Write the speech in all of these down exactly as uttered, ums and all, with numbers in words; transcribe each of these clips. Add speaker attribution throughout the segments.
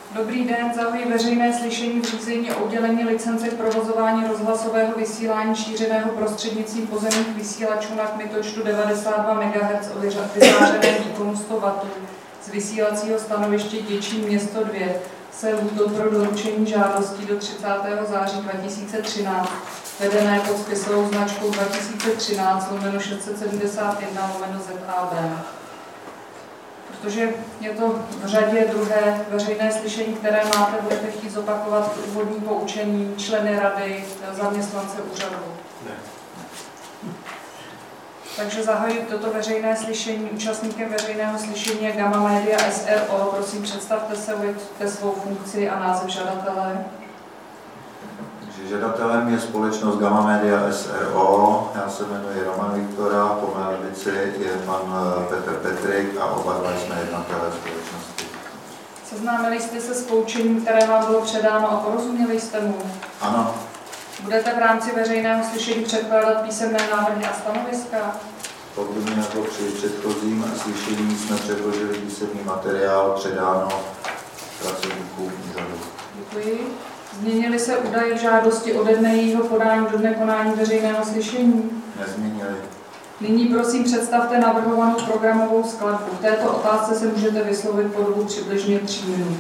Speaker 1: Dobrý den, zahajuji veřejné slyšení v řízení o udělení licence k provozování rozhlasového vysílání šířeného prostřednictvím pozemních vysílačů na kmitočtu devadesát dva megahertzů o vyzářeném výkonu sto wattů z vysílacího stanoviště Děčín město dva se lhůtou pro doručení žádostí do třicátého září dva tisíce třináct, vedené pod spisovou značkou dva tisíce třináct lomeno šest set sedmdesát jedna lomeno Z A B. Protože je to v řadě druhé veřejné slyšení, které máte, budete chtít zopakovat úvodní poučení, členy rady, zaměstnance úřadu. Ne. Takže zahajuji toto veřejné slyšení. Účastníkem veřejného slyšení je Gamma Media S R O. Prosím, představte se, uveďte svou funkci a název žadatele.
Speaker 2: Žadatelem je společnost Gamma Media S R O. Já se jmenuji Roman Viktora, po mé levici je pan Petr Petrik a oba dva jsme jednatelé společnosti.
Speaker 1: Seznámili jste se s poučením, které vám bylo předáno a porozuměli jste mu?
Speaker 2: Ano.
Speaker 1: Budete v rámci veřejného slyšení předkládat písemné návrhy a stanoviska?
Speaker 2: Podobně jako při předchozím slyšení jsme předložili písemný materiál předáno pracovníkům úřadu.
Speaker 1: Děkuji. Změnily se údaje v žádosti ode dne jejího podání do dne konání veřejného slyšení?
Speaker 2: Nezměnily.
Speaker 1: Nyní prosím představte navrhovanou programovou skladbu. V této otázce se můžete vyslovit po dobu přibližně tří minut.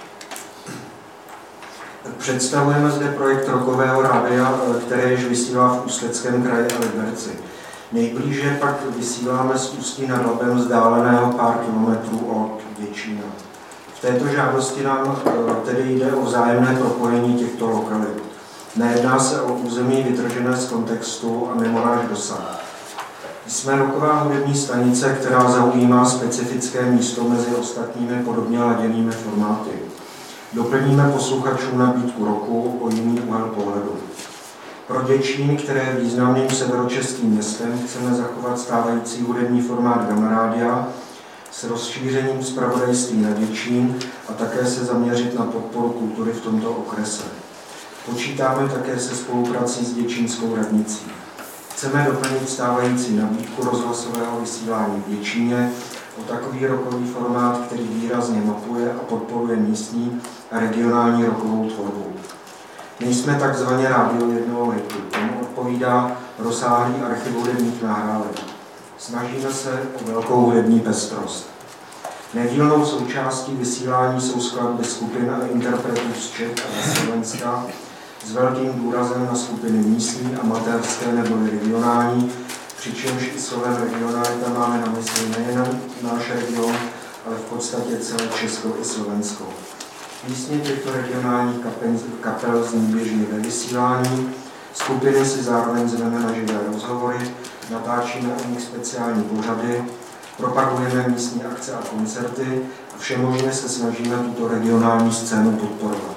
Speaker 3: Představujeme zde projekt rokového rádia, které již vysílá v Ústeckém kraji a Liberci. Nejblíže pak vysíláme z Ústí nad Labem vzdáleného pár kilometrů od Děčína. V této žádosti nám tedy jde o vzájemné propojení těchto lokalit. Nejedná se o území vytržené z kontextu a mimo náš dosah. Jsme roková hudební stanice, která zaujímá specifické místo mezi ostatními podobně laděnými formáty. Doplníme posluchačům nabídku roku o jiný úhel pohledu. Pro Děčín, které je významným severočeským městem, chceme zachovat stávající hudební formát Gamma Rádia s rozšířením zpravodajství na Děčín a také se zaměřit na podporu kultury v tomto okrese. Počítáme také se spoluprací s děčínskou radnicí. Chceme doplnit stávající nabídku rozhlasového vysílání v Děčíně o takový rokový formát, který výrazně mapuje a podporuje místní a regionální rokovou tvorbu. Nejsme takzvaně rádio jednoho hitu, tomu odpovídá rozsáhlý archiv hudebních nahrávek. Snažíme se o velkou hudební pestrost. Nedílnou součástí vysílání jsou skladby skupin a interpretů z Čech a ze Slovenska s velkým důrazem na skupiny místní, amatérské nebo regionální, přičemž i slovem regionalita máme na mysli nejen náš region, ale v podstatě celé Česko i Slovensko. Písně těchto regionálních kapel zní běžně ve vysílání, skupiny si zároveň zveme na živé rozhovory, natáčíme o nich speciální pořady, propagujeme místní akce a koncerty a všemožně se snažíme tuto regionální scénu podporovat.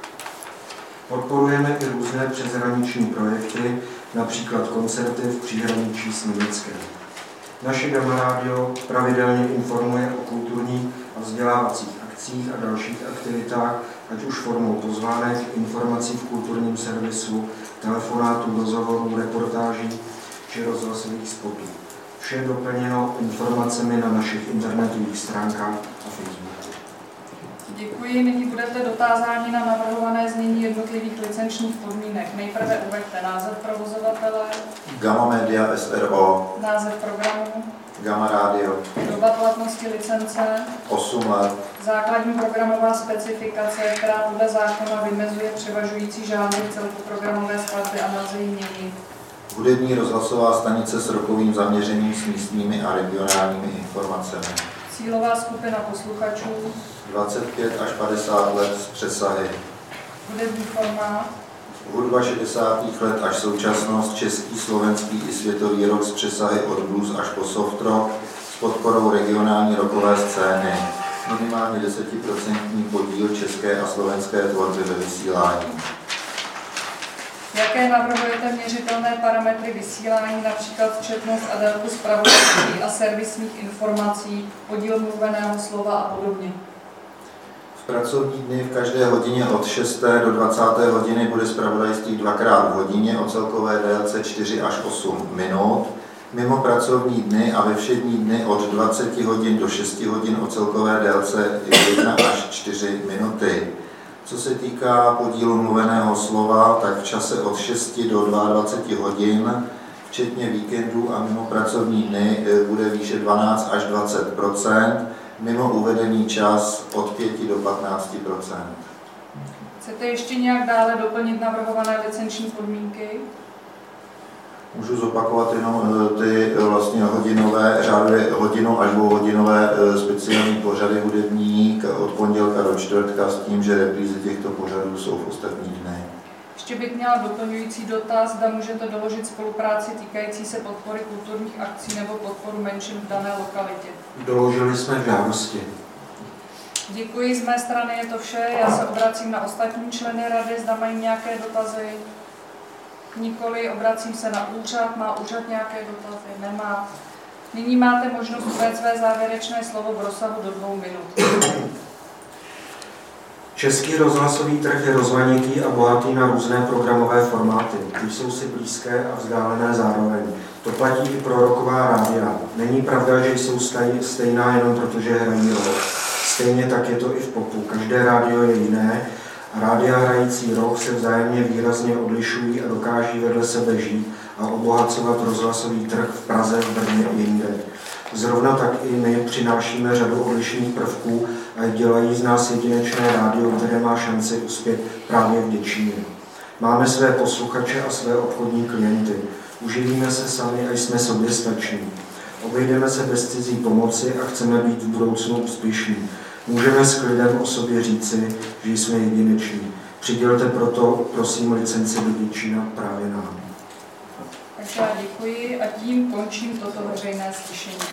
Speaker 3: Podporujeme i různé přeshraniční projekty, například koncerty v příhraničí s Německem. Naše Gamma Radio pravidelně informuje o kulturních a vzdělávacích akcích a dalších aktivitách, ať už formou pozvánek, informací v kulturním servisu, telefonátů, rozhovorů, reportáží či rozhlasových spotů. Vše doplněno informacemi na našich internetových stránkách a Facebooku.
Speaker 1: Děkuji. Nyní budete dotázáni na navrhované znění jednotlivých licenčních podmínek. Nejprve uveďte název provozovatele.
Speaker 2: Gamma Media S R O.
Speaker 1: Název programu.
Speaker 2: Gamma Radio.
Speaker 1: Doba platnosti licence.
Speaker 2: osm let.
Speaker 1: Základní programová specifikace, která podle zákona vymezuje převažující žánry celku programové skladby a nelze ji měnit.
Speaker 2: Hudební rozhlasová stanice s rokovým zaměřením s místními a regionálními informacemi.
Speaker 1: Cílová skupina posluchačů.
Speaker 2: dvacet pět až padesát let s přesahy.
Speaker 1: Hudební formát.
Speaker 2: Hudba šedesátých let až současnost, český, slovenský i světový rock s přesahy od blues až po soft rock s podporou regionální rockové scény. Minimálně desetiprocentní podíl české a slovenské tvorby ve vysílání.
Speaker 1: Jaké navrhujete měřitelné parametry vysílání, například četnost a délku zpravodajství a servisních informací, podíl mluveného slova a podobně?
Speaker 2: V pracovní dny v každé hodině od šesté do dvacáté hodiny bude zpravodajství dvakrát v hodině o celkové délce čtyři až osm minut. mimo pracovní dny a ve všední dny od dvaceti hodin do šesti hodin o celkové délce jedna až čtyři minuty. Co se týká podílu mluveného slova, tak v čase od šesti do dvaceti dvou hodin, včetně víkendů a mimo pracovní dny, bude výše dvanáct až dvacet procent, mimo uvedený čas od pěti do patnácti procent.
Speaker 1: Chcete ještě nějak dále doplnit navrhované licenční podmínky?
Speaker 2: Můžu zopakovat jenom ty vlastně hodinové, řádově hodinu až dvouhodinové speciální pořady hudební od pondělka do čtvrtka s tím, že reprízy těchto pořadů jsou v ostatních dnech.
Speaker 1: Ještě bych měla doplňující dotaz, zda můžete doložit spolupráci týkající se podpory kulturních akcí nebo podporu menšin v dané lokalitě.
Speaker 3: Doložili jsme v žádosti.
Speaker 1: Děkuji, z mé strany je to vše. Já se obracím na ostatní členy rady, zda mají nějaké dotazy. Nikoli, obracím se na úřad. Má úřad nějaké dotazy? Nemá. Nyní máte možnost uvést své závěrečné slovo v rozsahu do dvou minut.
Speaker 3: Český rozhlasový trh je rozmanitý a bohatý na různé programové formáty. Ty jsou si blízké a vzdálené zároveň. To platí i pro rocková rádia. Není pravda, že jsou stejná jenom proto, že hrají rock. Stejně tak je to i v popu. Každé rádio je jiné a rádia hrající rock se vzájemně výrazně odlišují a dokáží vedle sebe žít a obohacovat rozhlasový trh v Praze, v Brně i jinde. Zrovna tak i my přinášíme řadu odlišných prvků a dělají z nás jedinečné rádio, které má šanci uspět právě v Děčíně. Máme své posluchače a své obchodní klienty. Uživíme se sami a jsme soběstační. Obejdeme se bez cizí pomoci a chceme být v budoucnu úspěšní. Můžeme s klidem o sobě říci, že jsme jedineční. Přidělte proto, prosím, licenci do Děčína právě nám.
Speaker 1: Takže já děkuji a tím končím toto veřejné slyšení.